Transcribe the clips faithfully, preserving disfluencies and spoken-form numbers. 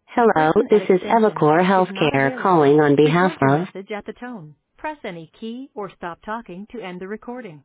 The Hello, person this at is extension Evacor is not Healthcare available. calling on behalf Record your of. message at the tone. Press any key or stop talking to end the recording.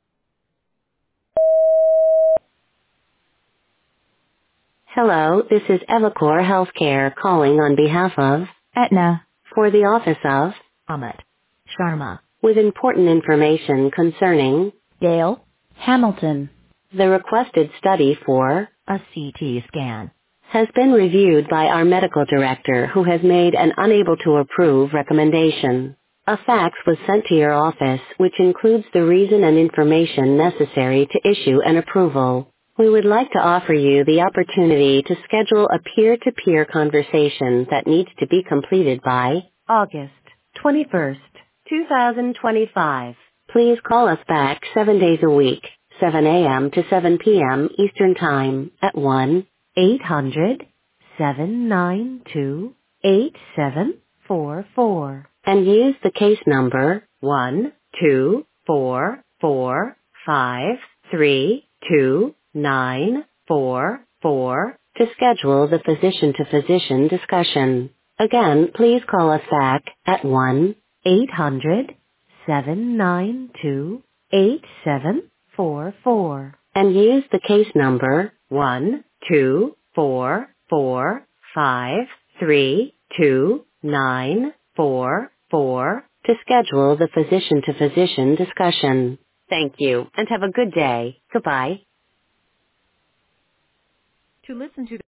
Hello, this is Evacor Healthcare calling on behalf of. Etna. For the office of. Amit. Sharma. With important information concerning. Dale. Hamilton. The requested study for. A C T scan. Has been reviewed by our medical director who has made an unable to approve recommendation. A fax was sent to your office which includes the reason and information necessary to issue an approval. We would like to offer you the opportunity to schedule a peer-to-peer conversation that needs to be completed by August twenty-first, two thousand twenty-five. Please call us back seven days a week, seven a.m. to seven p.m. Eastern Time at one eight hundred, seven nine two, eight seven four four and use the case number one two four four five three two nine four four to schedule the physician-to-physician discussion. Again, please call us back at one eight hundred, seven nine two, eight seven four four and use the case number one two four four five three two nine four four to schedule the physician-to-physician discussion. Thank you and have a good day. Goodbye. To listen to